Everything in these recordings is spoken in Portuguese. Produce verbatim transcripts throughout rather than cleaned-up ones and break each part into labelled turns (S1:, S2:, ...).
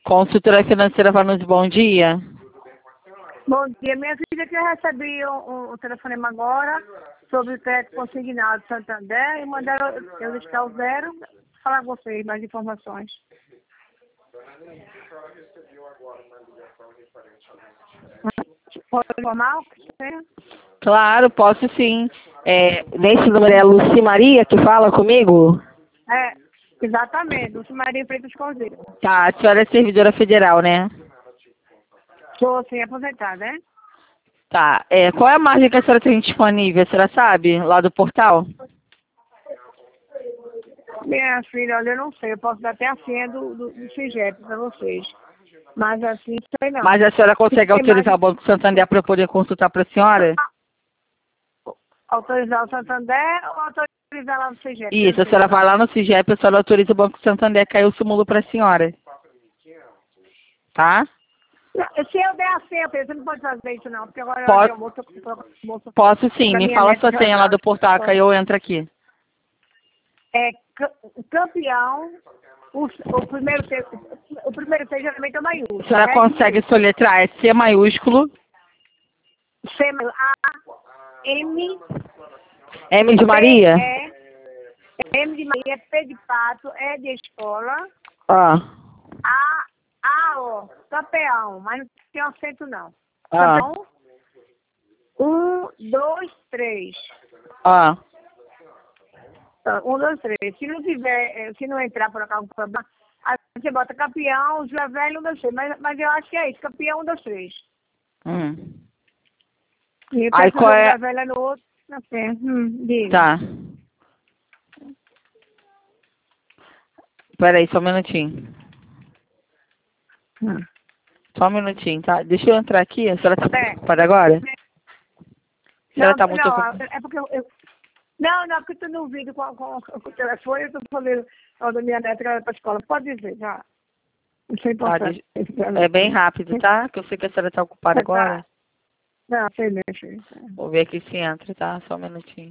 S1: Consultora financeira Vanucci, bom dia.
S2: Bom dia, minha filha, que eu recebi um, um, um telefonema agora sobre o crédito consignado de Santander e mandaram eu listar o zero, falar com vocês mais informações. Pode informar o que tem?
S1: Claro, posso sim. É, nesse número é a Luci Maria que fala comigo?
S2: É, exatamente, Dulce Maria Freitas Cordeiro.
S1: Tá, a senhora é servidora federal, né?
S2: Sou sim aposentada, né?
S1: Tá, é, qual é a margem que a senhora tem disponível? A senhora sabe, lá do portal?
S2: Minha filha, olha, eu não sei, eu posso dar até a senha do, do, do CIGEP para vocês. Mas assim, não sei não.
S1: Mas a senhora consegue
S2: Tem
S1: autorizar
S2: mais-
S1: o Banco Santander para eu poder consultar para a senhora?
S2: Autorizar o Santander ou autorizar lá no CIGEP?
S1: Isso, a senhora vai lá no CIGEP, a senhora autoriza o Banco Santander, que aí eu simulo para a senhora. Tá?
S2: Não, se eu der a senha, você não pode fazer isso não, porque agora
S1: Pode,
S2: eu moço, moço
S1: posso sim,
S2: da
S1: me
S2: minha
S1: fala a
S2: neta
S1: sua
S2: de
S1: senha lá
S2: jornal.
S1: do portal, que aí eu entro aqui.
S2: É ca- campeão, o, o primeiro C, o primeiro C geralmente é maiúsculo.
S1: A senhora
S2: né?
S1: consegue soletrar, é C maiúsculo,
S2: C maiúsculo, A, M,
S1: M de
S2: P,
S1: Maria,
S2: E, M de Maria, P de pato, E de escola,
S1: ó,
S2: A, A, O, campeão, mas não tem acento não.
S1: ó,
S2: Campeão, um, dois, três.
S1: ó.
S2: Tá, Um, dois, três. Se não tiver, eh, se não entrar por algum problema, aí você bota campeão, José Velho, um, dois, três. Mas, mas eu acho que é isso, campeão, um, dois, três.
S1: Hum.
S2: E
S1: Aí
S2: pensa
S1: qual
S2: no
S1: é?
S2: José Velho no outro, na fé. Hum, diga.
S1: Tá. Peraí, só um minutinho.
S2: Hum.
S1: Só um minutinho, tá? Deixa eu entrar aqui. A senhora tá
S2: É.
S1: ocupada agora? A senhora
S2: Não,
S1: tá muito
S2: não,
S1: ocupada?
S2: é porque eu, eu- não, não, porque eu tô no vídeo com, com, com o telefone, eu tô falando ó, da minha neta que ela vai pra escola. Pode dizer, já. Isso é
S1: Tá,
S2: importante.
S1: deixa- é bem rápido, tá? Que eu sei que a senhora tá ocupada agora.
S2: Tá. Não, sei mesmo.
S1: Vou ver aqui se entra, tá? Só um minutinho.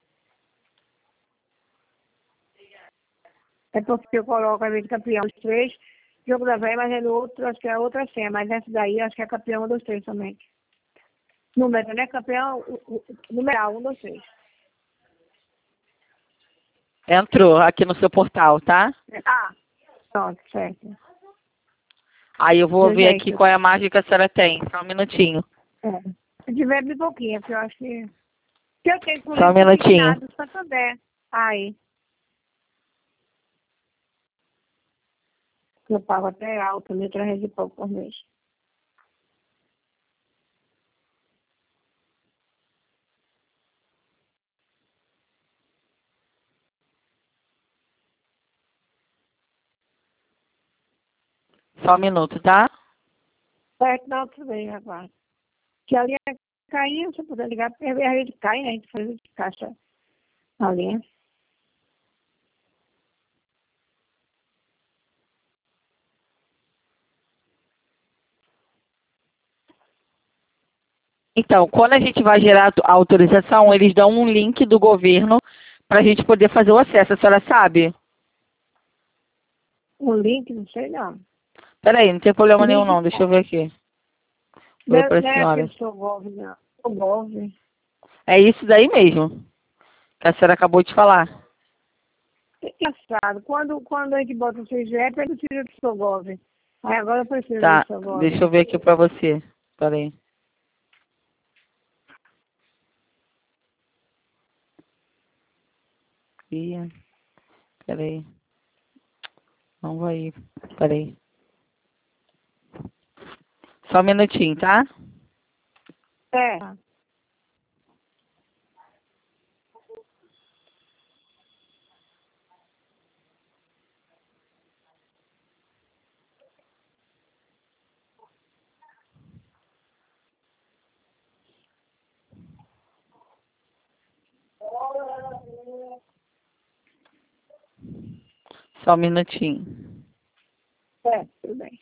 S2: É porque eu coloco, às vezes, campeão dos três, jogo da velha, mas é no outro, acho que é outra senha, mas essa daí, acho que é campeão um, dois, três também. Número, né? Campeão, o- o- numeral, um, dois, três.
S1: Entrou aqui no seu portal, tá?
S2: Ah, pronto, certo.
S1: Aí eu vou ver
S2: Veja
S1: aqui
S2: isso.
S1: qual é a margem que a senhora tem. Só um minutinho.
S2: É. Se tiver bem pouquinho, porque eu acho que... que eu tenho,
S1: Só um
S2: inclusive,
S1: minutinho.
S2: consignado do Santander. Aí. Eu pago até alto, mil três reais e pouco por mês.
S1: Só um minuto, tá?
S2: Certo, não, tudo bem, agora. Se a linha cair, se eu puder ligar, porque a gente cai, né? A gente faz de caixa a linha.
S1: Então, quando a gente vai gerar a autorização, eles dão um link do governo para a gente poder fazer o acesso. A senhora sabe?
S2: O link, não sei não.
S1: Peraí, não tem problema nenhum
S2: Link,
S1: não. Deixa eu ver aqui. Vou ver
S2: não,
S1: para
S2: não
S1: a
S2: é que
S1: senhora.
S2: eu sou Gov, não. Sou Gov.
S1: É isso daí mesmo que a senhora acabou de falar.
S2: Engraçado. Quando, quando a gente bota o C G E P, eu preciso do sou Gov. Aí agora eu preciso
S1: Tá,
S2: do sou Gov.
S1: deixa eu ver aqui para você. Peraí. Ih, peraí. Não vai ir. Peraí. Só um minutinho, tá?
S2: É.
S1: Só um minutinho.
S2: É, tudo bem.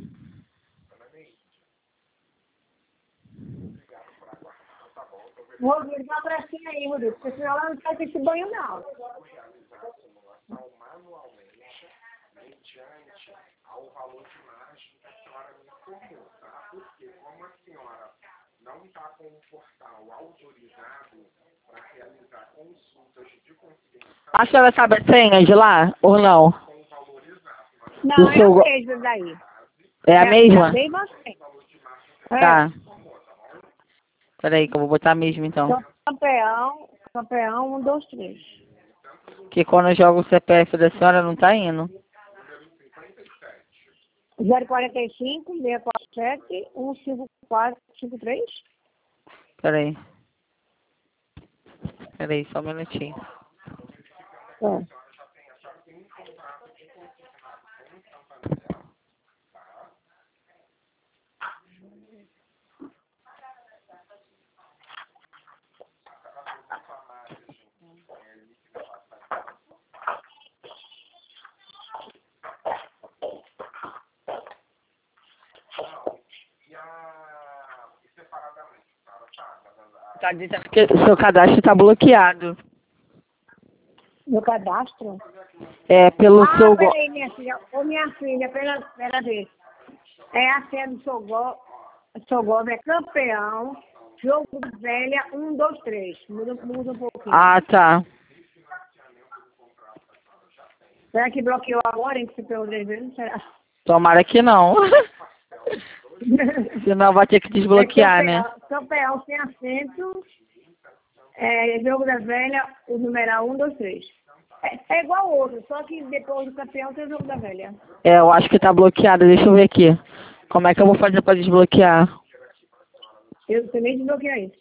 S2: Rodrigo, dá pra cima aí, Rodrigo, porque senão ela não faz esse banho, não.
S1: A senhora sabe a senha de lá ou não?
S2: Não,
S1: Do
S2: é
S1: seu
S2: a
S1: go-
S2: mesma daí.
S1: É a
S2: É
S1: mesma?
S2: a mesma senha. É.
S1: Tá. Peraí que eu vou botar mesmo então.
S2: Então, campeão, campeão, um, dois, três.
S1: Que quando eu jogo o C P F da senhora não tá indo.
S2: zero quarenta e cinco, seiscentos e quarenta e sete, cento e cinquenta e quatro, cinquenta e três.
S1: Peraí. Peraí, só um minutinho.
S2: É.
S1: Tá dizendo que o seu cadastro tá bloqueado.
S2: Meu cadastro?
S1: É, pelo
S2: Ah,
S1: seu... go-
S2: peraí, minha filha. Ô, minha filha, pera, pera ver. É a senha do Sogov. Sogov é campeão. Jogo velha, um, dois, três. Muda, muda um pouquinho.
S1: Ah, tá.
S2: Será que bloqueou agora, hein, que você pegou três vezes? Será?
S1: Tomara que não. Senão vai ter que desbloquear,
S2: É
S1: né?
S2: campeão, campeão sem acento. É, jogo da velha, o numeral um, dois, três. É, é igual ao outro, só que depois do campeão tem o jogo da velha.
S1: É, eu acho que tá bloqueado. Deixa eu ver aqui. Como é que eu vou fazer pra desbloquear?
S2: Eu também desbloquear isso.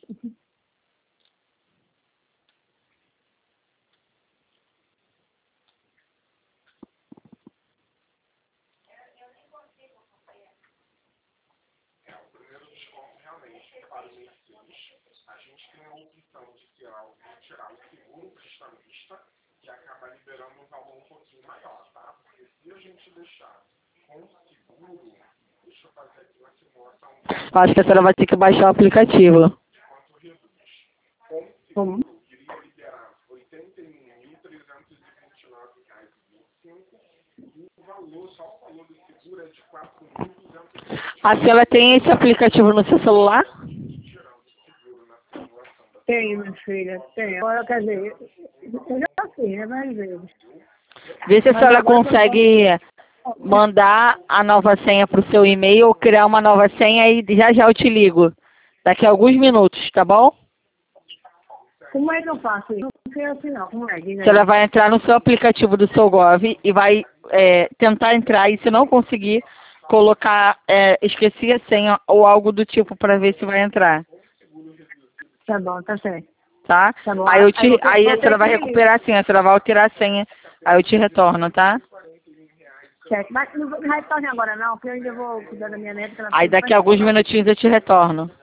S1: Acho que a senhora vai ter que baixar o aplicativo.
S2: Como?
S1: A senhora tem esse aplicativo no seu celular?
S2: Tenho, minha filha, tenho. Agora, quer dizer, eu já fiz, né, várias vezes.
S1: Vê se a
S2: Mas
S1: senhora
S2: agora eu tô-
S1: consegue mandar a nova senha pro seu e-mail ou criar uma nova senha e já já eu te ligo. Daqui a alguns minutos, tá bom?
S2: Como é que eu faço isso? Não sei assim não, como é? Diga
S1: A
S2: aí.
S1: senhora vai entrar no seu aplicativo do seu Gov e vai é, tentar entrar e se não conseguir, colocar, é, esqueci a senha ou algo do tipo para ver se vai entrar,
S2: Tá bom, tá certo.
S1: tá?
S2: Tá bom.
S1: Aí, eu te,
S2: Aí você-
S1: aí a
S2: você
S1: senhora vai
S2: que me liga.
S1: recuperar a senha, a senhora vai alterar a senha, aí eu te retorno, tá?
S2: Certo. Mas não vou me retorne agora não, porque eu ainda vou cuidar da minha neta. Que ela
S1: Aí
S2: fica
S1: daqui a alguns minutinhos eu te retorno.